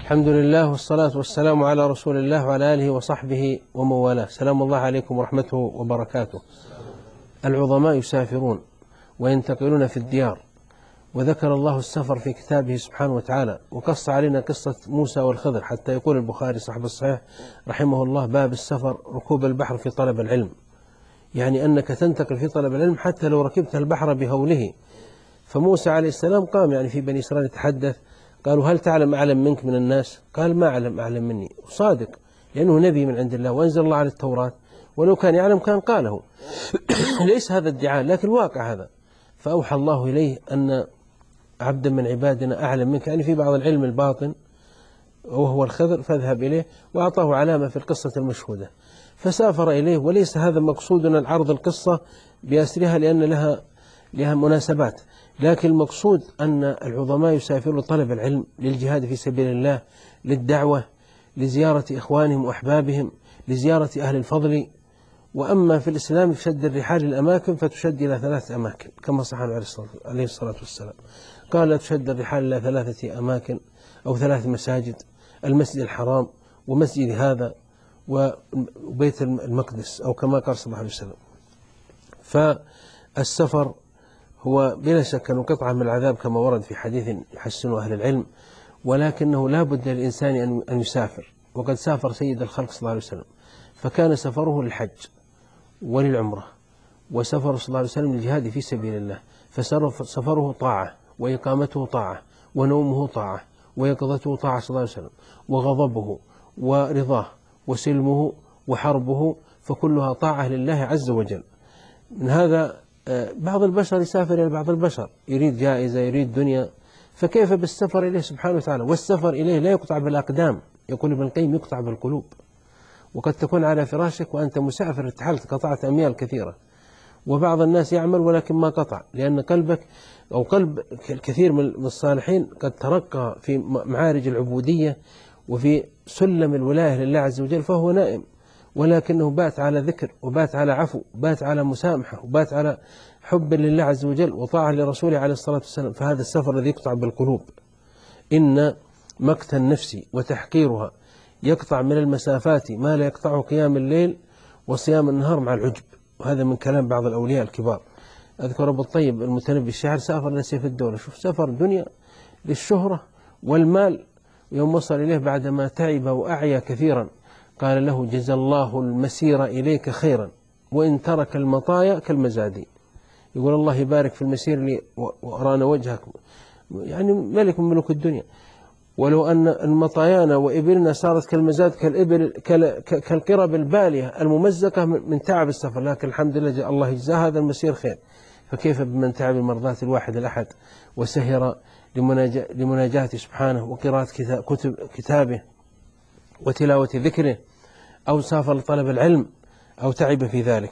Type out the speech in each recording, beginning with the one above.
الحمد لله والصلاة والسلام على رسول الله وعلى آله وصحبه ومن والاه. سلام الله عليكم ورحمته وبركاته. العظماء يسافرون وينتقلون في الديار، وذكر الله السفر في كتابه سبحانه وتعالى، وقص علينا قصة موسى والخضر، حتى يقول البخاري صاحب الصحيح رحمه الله: باب السفر ركوب البحر في طلب العلم، يعني أنك تنتقل في طلب العلم حتى لو ركبت البحر بهوله. فموسى عليه السلام قام يعني في بني إسرائيل يتحدث، قالوا: هل تعلم أعلم منك من الناس؟ قال: ما أعلم أعلم مني. وصادق، لأنه نبي من عند الله وأنزل الله على التوراة، ولو كان يعلم كان قاله. ليس هذا ادعاء، لكن الواقع هذا. فأوحى الله إليه أن عبدا من عبادنا أعلم منك، يعني في بعض العلم الباطن، وهو الخضر، فاذهب إليه، وأعطاه علامة في القصة المشهودة، فسافر إليه. وليس هذا مقصودنا العرض القصة بأسرها، لأن لها مناسبات، لكن المقصود أن العظماء يسافرون لطلب العلم، للجهاد في سبيل الله، للدعوة، لزيارة إخوانهم وأحبابهم، لزيارة أهل الفضل. وأما في الإسلام تشد الرحال الأماكن، فتشد إلى 3 أماكن كما صح عليه الصلاة والسلام. قال: تشد الرحال إلى 3 أماكن أو 3 مساجد: المسجد الحرام، ومسجد هذا، وبيت المقدس، أو كما قال صلى الله عليه وسلم. فالسفر هو بلا شك أنه قطعة من العذاب كما ورد في حديث يحسنه أهل العلم، ولكنه لا بد للإنسان أن يسافر. وقد سافر سيد الخلق صلى الله عليه وسلم، فكان سفره للحج وللعمرة، وسفر صلى الله عليه وسلم للجهاد في سبيل الله. فسفره طاعة، وإقامته طاعة، ونومه طاعة، ويقظته طاعة صلى الله عليه وسلم، وغضبه ورضاه وسلمه وحربه، فكلها طاعة لله عز وجل. من هذا بعض البشر يسافر إلى بعض البشر، يريد جائزة، يريد دنيا، فكيف بالسفر إليه سبحانه وتعالى؟ والسفر إليه لا يقطع بالأقدام، يقول ابن القيم: يقطع بالقلوب. وقد تكون على فراشك وأنت مسافر، ارتحلت، قطعت أميال كثيرة. وبعض الناس يعمل ولكن ما قطع، لأن قلبك أو قلب الكثير من الصالحين قد ترقى في معارج العبودية وفي سلم الولاية لله عز وجل، فهو نائم، ولكنه بات على ذكر، وبات على عفو، وبات على مسامحة، وبات على حب لله عز وجل وطاعة لرسوله عليه الصلاة والسلام. فهذا السفر الذي يقطع بالقلوب. إن مقت النفس وتحقيرها يقطع من المسافات ما لا يقطعه قيام الليل وصيام النهار مع العجب. وهذا من كلام بعض الأولياء الكبار. أذكر أبو الطيب المتنبي الشاعر سافر لسيف الدولة، شوف، سفر دنيا للشهرة والمال، يوم وصل إليه بعدما تعب وأعيا كثيرا قال له: جزى الله المسير إليك خيرا، وإن ترك المطايا كالمزادي. يقول: الله يبارك في المسير لي وأرانا وجهك، يعني ملك من ملوك الدنيا. ولو أن المطايانا وإبلنا صارت كالمزاد، كالإبل، كالقرب البالية الممزقة من تعب السفر، لكن الحمد لله الله يجزاه هذا المسير خير. فكيف بمن تعب مرضاة الواحد الأحد، وسهر لمناجاته سبحانه، وقراءة كتابه، وتلاوة ذكره، أو سافر لطلب العلم، أو تعب في ذلك.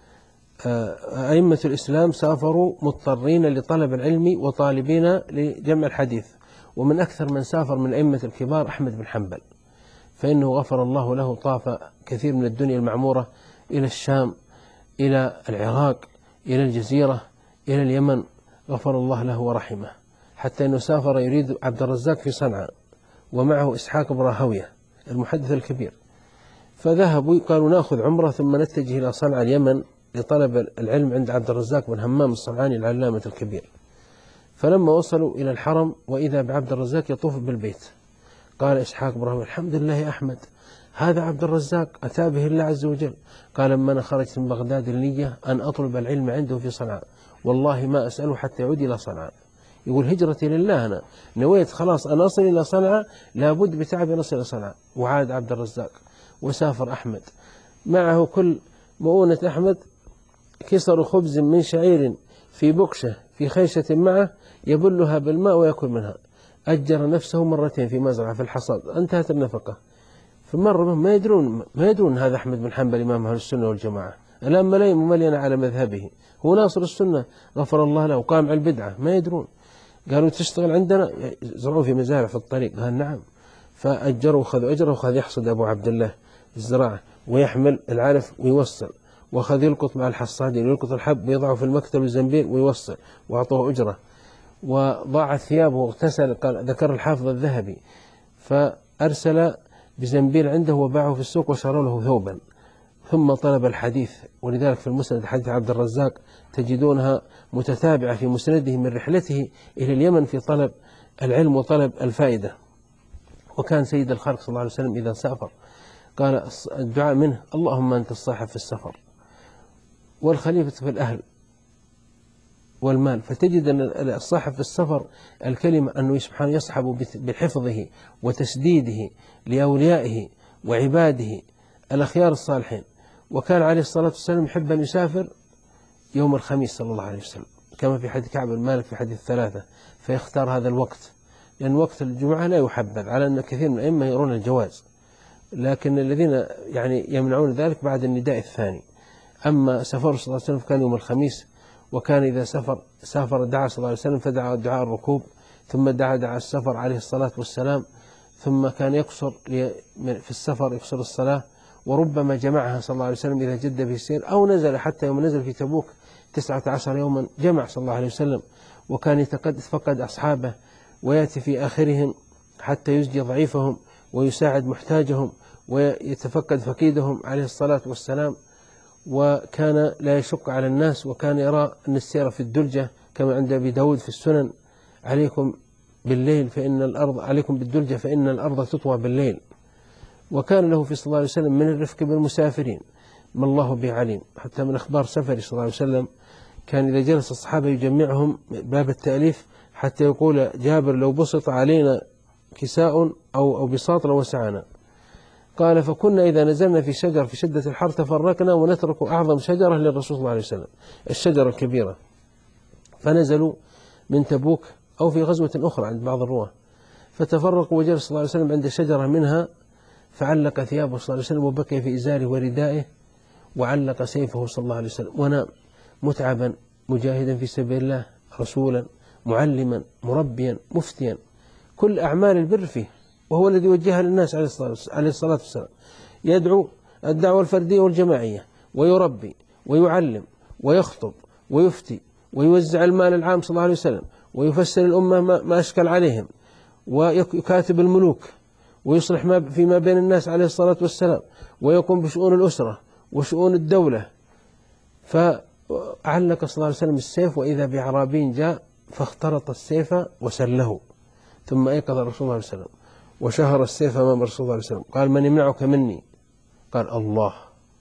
أئمة الإسلام سافروا مضطرين لطلب العلم وطالبين لجمع الحديث. ومن أكثر من سافر من أئمة الكبار أحمد بن حنبل، فإنه غفر الله له، طاف كثير من الدنيا المعمورة، إلى الشام، إلى العراق، إلى الجزيرة، إلى اليمن، غفر الله له ورحمه، حتى أنه سافر يريد عبد الرزاق في صنعاء، ومعه إسحاق بن راهويه المحدث الكبير. فذهبوا قالوا: نأخذ عمرة ثم نتجه إلى صنعاء اليمن لطلب العلم عند عبد الرزاق بن همام الصنعاني العلامة الكبير. فلما وصلوا إلى الحرم وإذا بعبد الرزاق يطوف بالبيت، قال إسحاق بن راهويه: الحمد لله يا أحمد، هذا عبد الرزاق أتى به الله عز وجل. قال: لما أنا خرجت من بغداد النية أن أطلب العلم عنده في صنعاء، والله ما أسأله حتى يعود إلى صنعاء. يقول: هجرتي لله، أنا نويت خلاص أن أصل إلى صنعاء، لابد بتعب أن أصل إلى صنعاء. وعاد عبد الرزاق، وسافر أحمد، معه كل مؤونة أحمد: كسر خبز من شعير في بقشة في خيشة معه يبلها بالماء ويأكل منها. أجر نفسه مرتين في مزرعة في الحصاد، انتهت النفقة. فمر بهم ما يدرون هذا أحمد بن حنبل إمام أهل السنة والجماعة، الآن ملايين مملينا على مذهبه، هو ناصر السنة غفر الله له، وقامع البدعة، ما يدرون. قالوا: تشتغل عندنا؟ زرعوا في مزارع في الطريق. قال: نعم. فأجروا وخذوا أجره، وخذ يحصد أبو عبد الله الزراعة، ويحمل العلف ويوصل، وخذ يلقط مع الحصادين، يلقط الحب ويضعه في المكتب الزنبيل ويوصل، وأعطوه أجرة. وضاعت ثيابه واغتسل، قال ذكر الحافظ الذهبي، فأرسل بزنبيل عنده وباعه في السوق وشروا له ثوبا، ثم طلب الحديث. ولذلك في المسند حديث عبد الرزاق تجدونها متتابعة في مسنده من رحلته إلى اليمن في طلب العلم وطلب الفائدة. وكان سيد الخلق صلى الله عليه وسلم إذا سافر قال الدعاء منه: اللهم أنت الصاحب في السفر والخليفة في الأهل والمال. فتجد أن الصاحب في السفر الكلمة أنه سبحانه يصحب بحفظه وتسديده لأوليائه وعباده الأخيار الصالحين. وكان عليه الصلاة والسلام يحب أن يسافر يوم الخميس صلى الله عليه وسلم، كما في حديث كعب بن مالك في حديث 3، فيختار هذا الوقت، لأن وقت الجمعة لا يحبذ، على أن كثير من الأئمة يرون الجواز، لكن الذين يعني يمنعون ذلك بعد النداء الثاني. أما سفر صلى الله عليه وسلم كان يوم الخميس، وكان إذا سافر دعا صلى الله عليه وسلم، فدعا دعاء الركوب، ثم دعا السفر عليه الصلاة والسلام، ثم كان يقصر في السفر، يقصر الصلاة، وربما جمعها صلى الله عليه وسلم إذا جد في السير أو نزل، حتى يوم نزل في تبوك 19 يوما جمع صلى الله عليه وسلم، وكان يتفقد أصحابه ويأتي في آخرهم حتى يزجي ضعيفهم ويساعد محتاجهم ويتفقد فقيدهم عليه الصلاة والسلام. وكان لا يشق على الناس، وكان يرى أن السير في الدلجة كما عند أبي داود في السنن: عليكم بالليل فإن الأرض، عليكم بالدلجة فإن الأرض تطوى بالليل. وكان له في صلى الله عليه وسلم من الرفق بالمسافرين ما الله به عليم. حتى من أخبار سفره صلى الله عليه وسلم كان إذا جلس الصحابة يجمعهم باب التأليف، حتى يقول جابر: لو بسط علينا كساء أو بساط لوسعنا. قال: فكنا إذا نزلنا في شجر في شدة الحر تفرقنا ونترك أعظم شجرة للرسول صلى الله عليه وسلم، الشجرة الكبيرة. فنزلوا من تبوك أو في غزوة أخرى عند بعض الرواة، فتفرقوا وجلس صلى الله عليه وسلم عند شجرة منها، فعلق ثيابه صلى الله عليه وسلم وبكي في إزاره وردائه، وعلق سيفه صلى الله عليه وسلم ونام متعبا مجاهدا في سبيل الله، رسولا معلما مربيا مفتيا، كل أعمال البر فيه، وهو الذي وجهها للناس عليه الصلاة والسلام. يدعو الدعوة الفردية والجماعية، ويربي ويعلم ويخطب ويفتي ويوزع المال العام صلى الله عليه وسلم، ويفسر الأمة ما أشكل عليهم، ويكاتب الملوك، ويصلح فيما بين الناس عليه الصلاة والسلام، ويقوم بشؤون الأسرة وشؤون الدولة. فعلق صلى الله عليه وسلم السيف، وإذا بأعرابي جاء فاخترط السيف وسله، ثم أيقظ الرسول صلى الله عليه وسلم وشهر السيف أمام الرسول صلى الله عليه وسلم. قال: من يمنعك مني؟ قال: الله.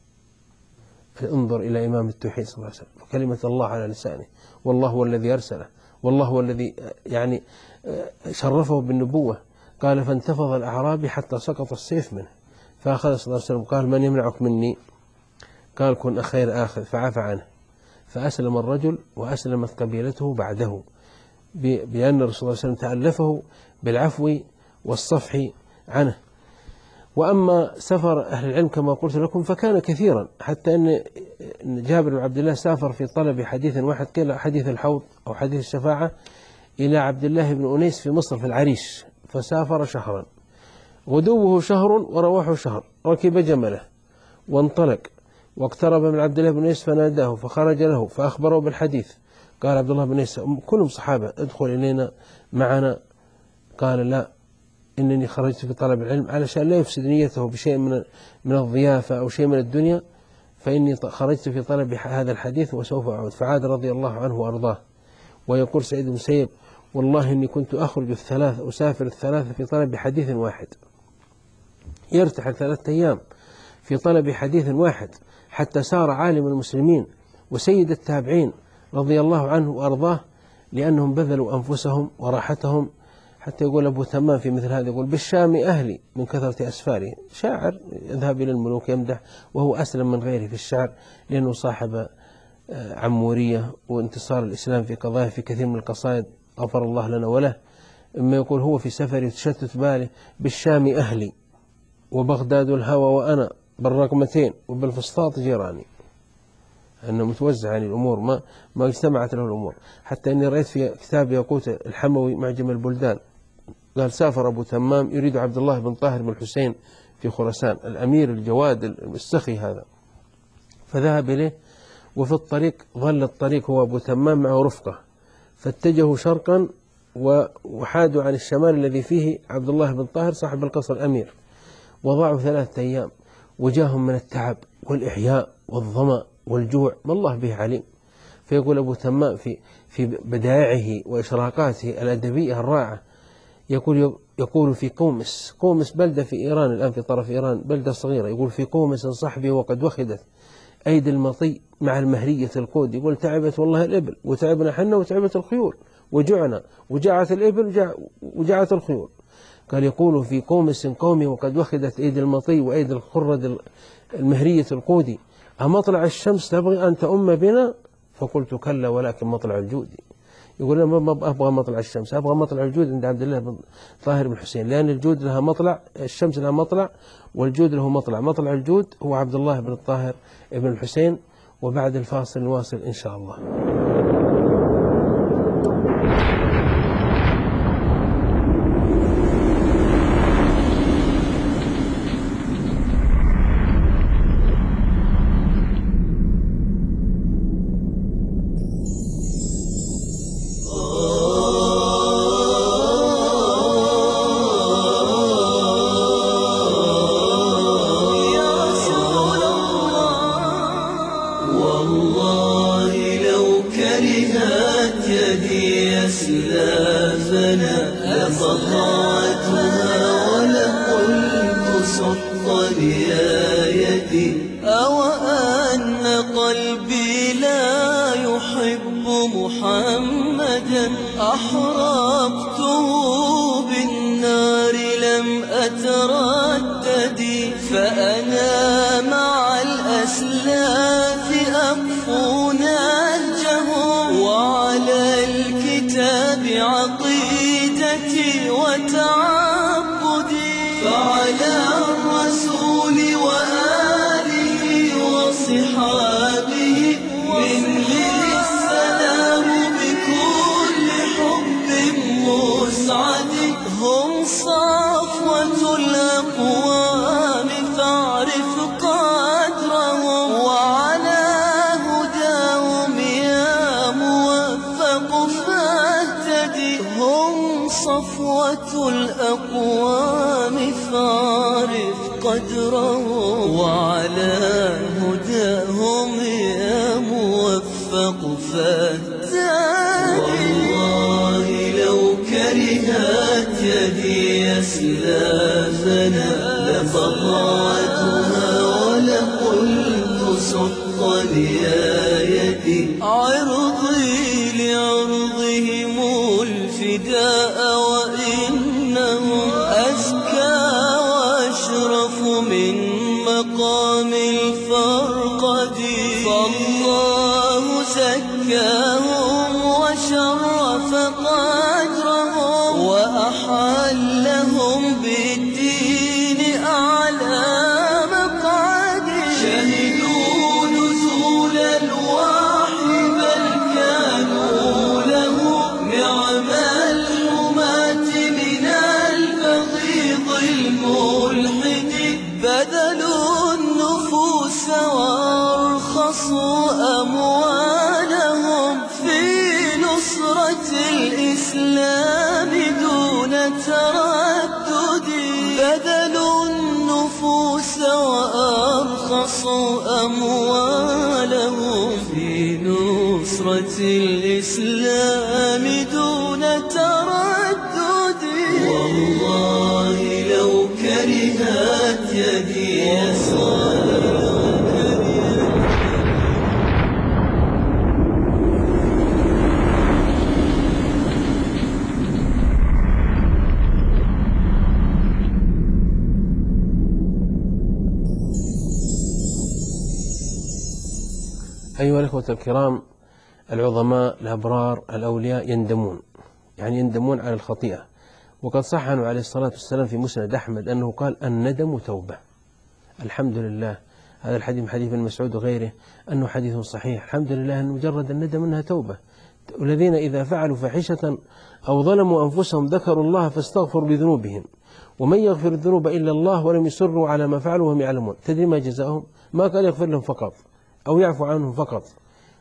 انظر إلى إمام التوحيد صلى الله عليه وسلم، وكلمة الله على لسانه، والله هو الذي أرسله، والله هو الذي يعني شرفه بالنبوة. قال: فانتفض الأعرابي حتى سقط السيف منه، فأخذ صلى الله عليه وسلم قال: من يمنعك مني؟ قال: كن خير آخذ، فعفى عنه. فأسلم الرجل وأسلمت قبيلته بعده، بأن الرسول صلى الله عليه وسلم تألفه بالعفو والصفح عنه. وأما سفر أهل العلم كما قلت لكم فكان كثيرا، حتى أن جابر بن عبد الله سافر في طلب حديث واحد، قيل حديث الحوض أو حديث الشفاعة، إلى عبد الله بن أنيس في مصر في العريش، فسافر شهرا، غدوه شهر ورواحه شهر، ركب جمله وانطلق، واقترب من عبد الله بن أنيس فناداه فخرج له فأخبره بالحديث. قال عبد الله بن أنيس: كلهم صحابة، ادخل إلينا معنا. قال: لا، إنني خرجت في طلب العلم علشان لا يفسد نيته بشيء من الضيافة أو شيء من الدنيا، فإني خرجت في طلب هذا الحديث وسوف أعود. فعاد رضي الله عنه وأرضاه. ويقول سعيد بن المسيب: والله إني كنت أسافر الثلاثة في طلب حديث واحد، يرتحل 3 أيام في طلب حديث واحد، حتى صار عالم المسلمين وسيد التابعين رضي الله عنه وأرضاه، لأنهم بذلوا أنفسهم وراحتهم. حتى يقول أبو تمام في مثل هذا، يقول: بالشام أهلي من كثرة أسفاره. شاعر يذهب إلى الملوك يمدح، وهو أسلم من غيره في الشعر، لأنه صاحب عمورية وانتصار الإسلام في قضايا في كثير من القصائد، غفر الله لنا وله. إما يقول هو في سفر تشتت باله: بالشام أهلي وبغداد الهوى وأنا بالرقمتين وبالفسطاط جيراني. أنه متوزع عن الأمور، ما اجتمعت له الأمور. حتى أني رأيت في كتاب ياقوت الحموي معجم البلدان، قال: سافر أبو تمام يريد عبد الله بن طاهر بن الحسين في خراسان، الأمير الجواد السخي هذا، فذهب إليه. وفي الطريق ظل الطريق هو أبو تمام معه رفقة، فاتجهوا شرقا وحادوا عن الشمال الذي فيه عبد الله بن طاهر صاحب القصر الأمير، وضاعوا 3 أيام، وجاهم من التعب والإحياء والظمأ والجوع ما الله به عليم. فيقول أبو تمام في بدائعه وإشراقاته الأدبية الرائعة، يقول في قومس بلدة في إيران الآن، في طرف إيران، بلدة صغيرة، يقول في قومس صحبي وقد وخدت أيدي المطي مع المهرية القود. يقول تعبت والله الإبل، وتعبنا حنا، وتعبت الخيول، وجعنا، وجاعت الإبل وجاعت الخيول. قال يقول في قومس قومي وقد وخدت أيدي المطي وأيدي الخرد المهرية القود، أمطلع الشمس تبغي أن تؤم بنا؟ فقلت كلا ولكن مطلع الجود. يقول أنا ما أبغى مطلع الشمس، أبغى مطلع الجود عند عبد الله بن طاهر بن حسين، لأن الجود لها مطلع، الشمس لها مطلع، والجود له مطلع. مطلع الجود هو عبد الله بن الطاهر بن الحسين. وبعد الفاصل نواصل إن شاء الله. الإسلام دون تردد. والله لو كرهت يدي أيها الأخوة الكرام، العظماء الأبرار الأولياء يندمون، يعني يندمون على الخطيئة. وقد صح عنه عليه الصلاة والسلام في مسند أحمد أنه قال الندم توبة. الحمد لله، هذا الحديث من حديث ابن مسعود وغيره أنه حديث صحيح. الحمد لله أن مجرد الندم أنها توبة. والذين إذا فعلوا فاحشة أو ظلموا أنفسهم ذكروا الله فاستغفروا لذنوبهم ومن يغفر الذنوب إلا الله ولم يصروا على ما فعلوا وهم يعلمون. تدري ما جزاؤهم؟ ما قال يغفر لهم فقط أو يعفو عنهم فقط،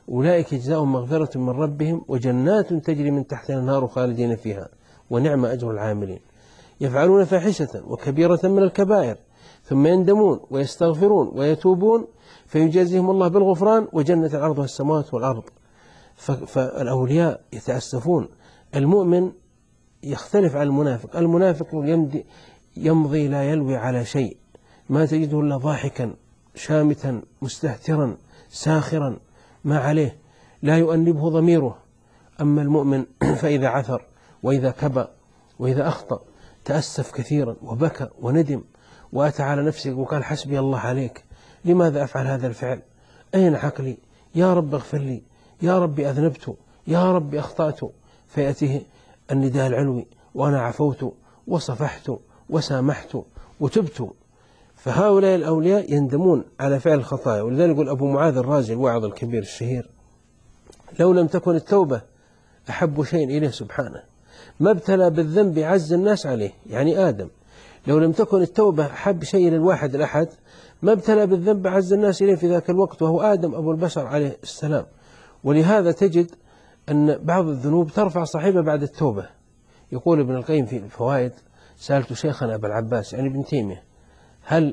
أولئك جزاؤهم مغفرة من ربهم وجنات تجري من تحتها الأنهار خالدين فيها ونعم أجر العاملين. يفعلون فاحشة وكبيرة من الكبائر ثم يندمون ويستغفرون ويتوبون فيجازيهم الله بالغفران وجنة عرضها السماوات والأرض. فالأولياء يتأسفون. المؤمن يختلف عن المنافق. المنافق يمضي لا يلوي على شيء، ما تجده إلا ضاحكا شامتا مستهترا ساخرا، ما عليه، لا يؤنبه ضميره. أما المؤمن فإذا عثر وإذا كبى وإذا أخطأ تأسف كثيرا وبكى وندم وأتى على نفسه وقال حسبي الله عليك، لماذا أفعل هذا الفعل؟ أين عقلي؟ يا رب اغفر لي، يا رب أذنبت، يا رب أخطأت. فيأتيه النداء العلوي وأنا عفوت وصفحت وسامحت وتبت. فهؤلاء الأولياء يندمون على فعل الخطايا. ولذلك يقول أبو معاذ الرازي الواعظ الكبير الشهير: لو لم تكن التوبة أحب شيء إليه سبحانه ما ابتلى بالذنب عز الناس عليه، يعني آدم. لو لم تكن التوبة أحب شيء للواحد الأحد ما ابتلى بالذنب عز الناس إليه في ذاك الوقت، وهو آدم أبو البشر عليه السلام. ولهذا تجد أن بعض الذنوب ترفع صاحبها بعد التوبة. يقول ابن القيم في الفوائد: سألت شيخنا أبا العباس يعني ابن تيمية: هل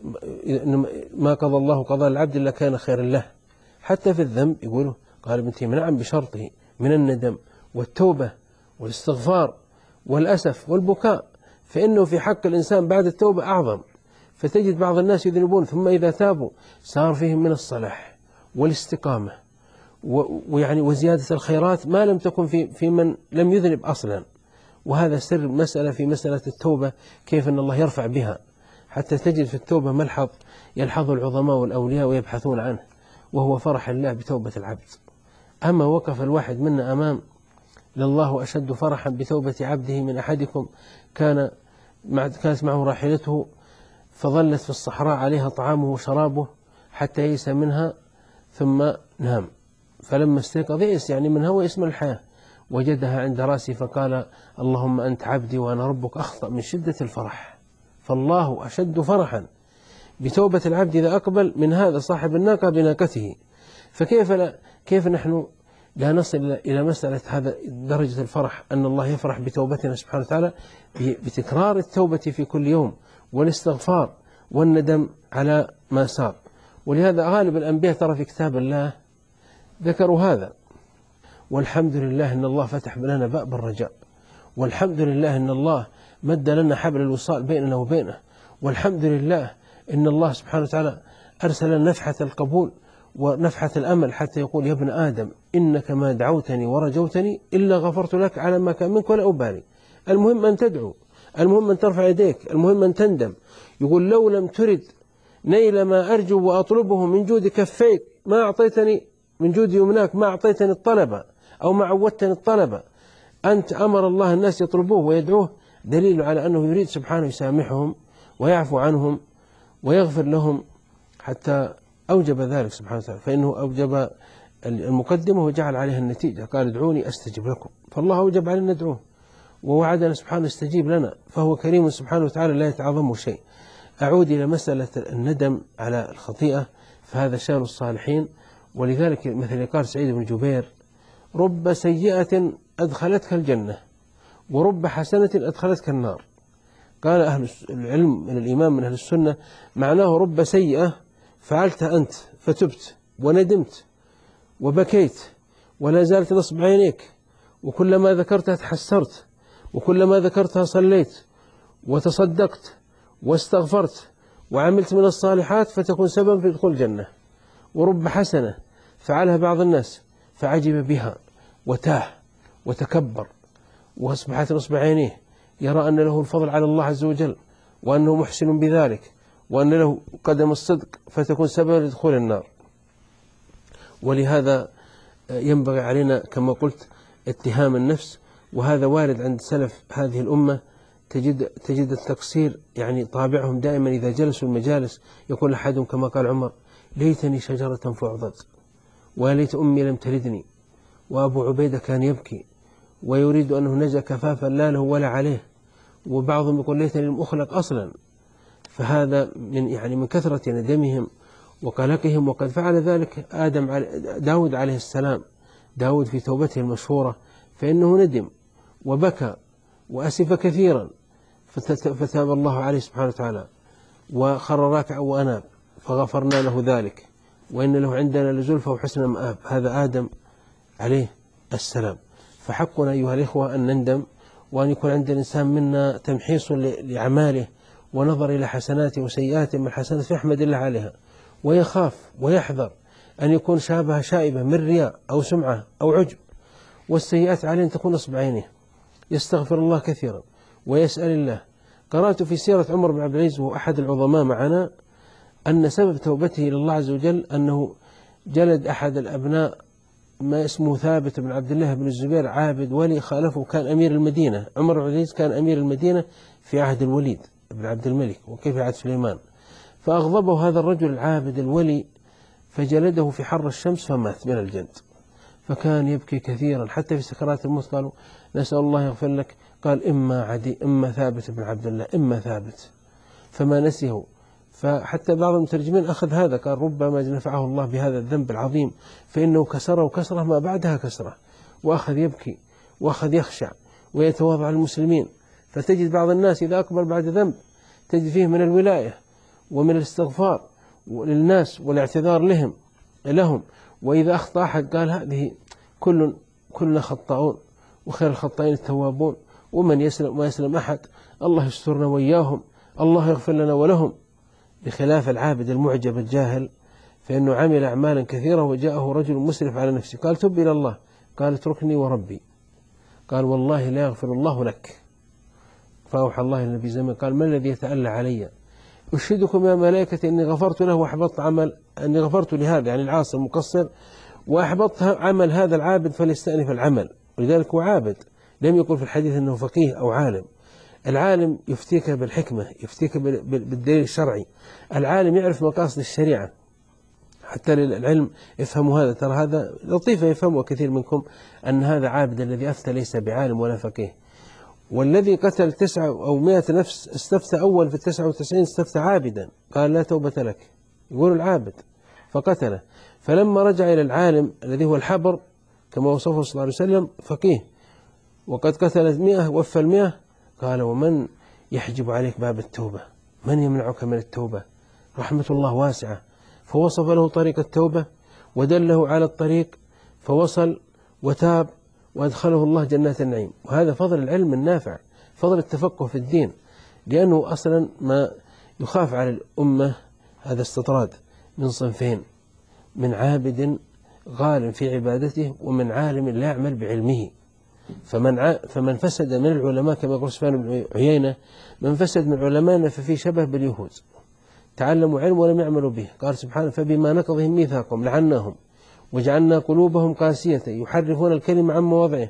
ما قضى الله قضاء العبد إلا كان خيرا له حتى في الذنب؟ يقوله قال ابن تيمية: نعم، بشرطه من الندم والتوبة والاستغفار والأسف والبكاء، فإنه في حق الإنسان بعد التوبة أعظم. فتجد بعض الناس يذنبون ثم إذا تابوا صار فيهم من الصلاح والاستقامة ويعني وزيادة الخيرات ما لم تكن في من لم يذنب أصلا. وهذا سر مسألة في مسألة التوبة، كيف أن الله يرفع بها، حتى تجد في التوبة ملحظ يلحظ العظماء والأولياء ويبحثون عنه، وهو فرح الله بتوبة العبد. أما وقف الواحد منا أمام لله أشد فرحا بتوبة عبده من أحدكم كانت معه راحلته فظلت في الصحراء عليها طعامه وشرابه حتى يئس منها ثم نام، فلما استيقظ يئس يعني منها ويئس من الحياة، وجدها عند رأسه فقال: اللهم أنت عبدي وأنا ربك، أخطأ من شدة الفرح. فالله أشد فرحا بتوبة العبد إذا أقبل من هذا صاحب الناقة بناقته. كيف نحن لا نصل إلى مسألة هذا درجة الفرح، أن الله يفرح بتوبتنا سبحانه وتعالى بتكرار التوبة في كل يوم والاستغفار والندم على ما سار. ولهذا غالب الأنبياء ترى في كتاب الله ذكروا هذا: والحمد لله أن الله فتح لنا باب الرجاء، والحمد لله أن الله مد لنا حبل الوصال بيننا وبينه، والحمد لله أن الله سبحانه وتعالى أرسل نفحة القبول ونفحة الأمل، حتى يقول: يا ابن آدم إنك ما دعوتني ورجوتني إلا غفرت لك على ما كان منك ولا أبالي. المهم أن تدعو، المهم أن ترفع يديك، المهم أن تندم. يقول: لو لم ترد نيل ما أرجو وأطلبه من جود كفيك ما أعطيتني، من جود يمناك ما أعطيتني الطلبة أو ما عودتني الطلبة. أنت أمر الله الناس يطلبوه ويدعوه، دليل على أنه يريد سبحانه يسامحهم ويعفو عنهم ويغفر لهم، حتى أوجب ذلك سبحانه وتعالى. فإنه أوجب المقدمة وجعل عليها النتيجة، قال: ادعوني أستجب لكم. فالله أوجب علينا ندعوه ووعدنا سبحانه يستجيب لنا، فهو كريم سبحانه وتعالى لا يتعظمه شيء. أعود إلى مسألة الندم على الخطيئة، فهذا شأن الصالحين. ولذلك مثل قال سعيد بن جبير: رب سيئة أدخلتك الجنة ورب حسنة أدخلتك النار. قال أهل العلم من الإمام من أهل السنة معناه: رب سيئة فعلتها أنت فتبت وندمت وبكيت ولا زالت نصب عينيك، وكلما ذكرتها تحسرت، وكلما ذكرتها صليت وتصدقت واستغفرت وعملت من الصالحات فتكون سبب في دخول الجنة. ورب حسنة فعلها بعض الناس فعجب بها وتاه وتكبر وأصبحت نصب عينيه، يرى أن له الفضل على الله عز وجل وأنه محسن بذلك وأن له قدم الصدق فتكون سبب لدخول النار. ولهذا ينبغي علينا كما قلت اتهام النفس، وهذا وارد عند سلف هذه الأمة. تجد التقصير يعني طابعهم دائما. إذا جلسوا المجالس يقول أحدهم كما قال عمر: ليتني شجرة فعضت وليت أمي لم تلدني. وأبو عبيدة كان يبكي ويريد أنه نجا كفافا لا له ولا عليه. وبعضهم يقول: ليتني لم أخلق أصلا. فهذا من كثرة ندمهم وقلقهم. وقد فعل ذلك داود عليه السلام. داود في توبته المشهورة فإنه ندم وبكى وأسف كثيرا، فتاب الله عليه سبحانه وتعالى وخر راكعا وأناب فغفرنا له ذلك، وإن له عندنا لزلفى وحسن مآب. هذا آدم عليه السلام. فحقنا أيها الإخوة أن نندم، وأن يكون عند الإنسان منا تمحيص لأعماله ونظر إلى حسناته وسيئاته من الحسنات فيحمد الله عليها، ويخاف ويحذر أن يكون شائبة من رياء أو سمعة أو عجب، والسيئات عليه أن تكون أصبع عينه، يستغفر الله كثيرا ويسأل الله. قرأت في سيرة عمر بن عبد العزيز وهو أحد العظماء معنا أن سبب توبته إلى الله عز وجل أنه جلد أحد الأبناء ما اسمه ثابت بن عبد الله بن الزبير، عابد ولي خالفه، كان أمير المدينة. عمر بن عبد العزيز كان أمير المدينة في عهد الوليد بن عبد الملك وكيف عهد سليمان، فأغضبه هذا الرجل العابد الولي فجلده في حر الشمس فمات من الجلد. فكان يبكي كثيرا حتى في سكرات الموت قالوا نسأل الله يغفر لك، قال إما ثابت بن عبد الله إما ثابت، فما نسيه. فحتى بعض المترجمين أخذ هذا، قال ربما نفعه الله بهذا الذنب العظيم فإنه كسره كسرة ما بعدها كسرة، وأخذ يبكي وأخذ يخشع ويتواضع للمسلمين. فتجد بعض الناس إذا أقبل بعد ذنب تجد فيه من الولاية ومن الاستغفار للناس والاعتذار لهم، وإذا أخطأ أحد قال هذه كلنا خطاؤون وخير الخطائين التوابون، ومن يسلم ما يسلم أحد، الله يسترنا وإياهم، الله يغفر لنا ولهم. بخلاف العابد المعجب الجاهل فإنه عمل أعمالا كثيرة وجاءه رجل مسرف على نفسه قال تب إلى الله، قال اتركني وربي، قال والله لا يغفر الله لك. فأوحى الله النبي زمان قال ما الذي يتألى علي؟ أشهدكم يا ملائكة إني غفرت له وأحبطت عمل، أني غفرت لهذا يعني العاصي المقصر وأحبطت عمل هذا العابد فليستأنف العمل. ولذلك هو عابد، لم يقل في الحديث أنه فقيه أو عالم. العالم يفتيك بالحكمة، يفتيك بالدليل الشرعي، العالم يعرف مقاصد الشريعة حتى للعلم يفهموا هذا. ترى هذا لطيفة يفهمه كثير منكم أن هذا عابد الذي أفتى ليس بعالم ولا فقيه. والذي قتل 9 أو 100 نفس استفتى أول في 99 استفتى عابدا قال لا توبة لك، يقول العابد فقتله. فلما رجع إلى العالم الذي هو الحبر كما وصفه صلى الله عليه وسلم فقيه وقد قتل 100 وفى 100، قال ومن يحجب عليك باب التوبة؟ من يمنعك من التوبة؟ رحمة الله واسعة. فوصف له طريق التوبة ودله على الطريق فوصل وتاب وأدخله الله جنات النعيم. وهذا فضل العلم النافع، فضل التفقه في الدين، لأنه أصلا ما يخاف على الأمة هذا استطراد من صنفين: من عابد غال في عبادته ومن عالم لا يعمل بعلمه. فمن فسد من العلماء كما يقول سفيان بن عيينة من فسد من علمائنا ففي شبه باليهود تعلموا علم ولم يعملوا به. قال سبحانه فبما نقضهم ميثاقهم لعناهم وجعلنا قلوبهم قاسية يحرفون الكلم عن مواضعه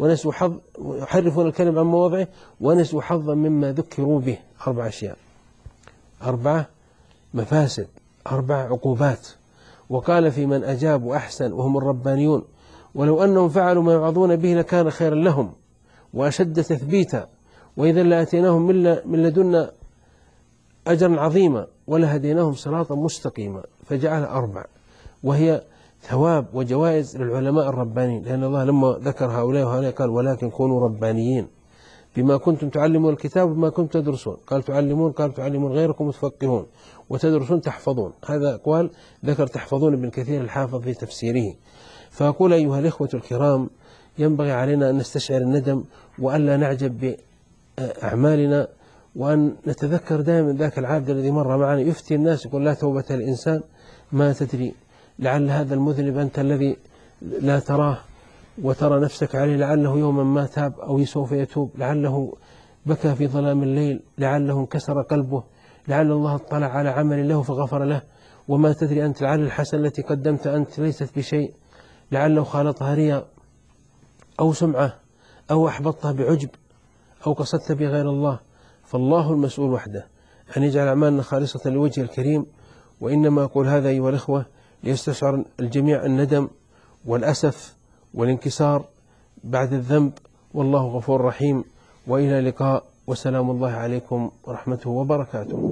ونسوا حظا مما ذكروا به. 4 أشياء، 4 مفاسد، 4 عقوبات. وقال في من أجاب وأحسن وهم الربانيون ولو أنهم فعلوا ما يوعظون به لكان خيرا لهم وأشد تثبيتا وإذا لآتيناهم من لدنا أجرا عظيما ولهديناهم صراطا مستقيما. فجعل 4 وهي ثواب وجوائز للعلماء الربانيين، لأن الله لما ذكر هؤلاء وهؤلاء قال ولكن كونوا ربانيين بما كنتم تعلمون الكتاب وما كنتم تدرسون. قال تعلمون، قال تعلمون غيركم وتفقهون وتدرسون تحفظون. هذا أقوال ذكر تحفظون ابن كثير الحافظ في تفسيره. فأقول أيها الإخوة الكرام ينبغي علينا أن نستشعر الندم وألا نعجب بأعمالنا، وأن نتذكر دائما ذاك العابد الذي مر معنا يفتي الناس يقول لا توبة الإنسان، ما تدري لعل هذا المذنب أنت الذي لا تراه وترى نفسك عليه لعله يوما ما تاب أو سوف يتوب، لعله بكى في ظلام الليل، لعله انكسر قلبه، لعل الله اطلع على عمل له فغفر له، وما تدري أنت لعل الحسن التي قدمت أنت ليست بشيء، لعله خالطها رياء أو سمعة أو أحبطتها بعجب أو قصدت بغير الله. فالله المسؤول وحده أن يجعل أعمالنا خالصة لوجه الكريم. وإنما أقول هذا أيها الإخوة ليستشعر الجميع الندم والأسف والانكسار بعد الذنب، والله غفور رحيم. وإلى لقاء، وسلام الله عليكم ورحمته وبركاته.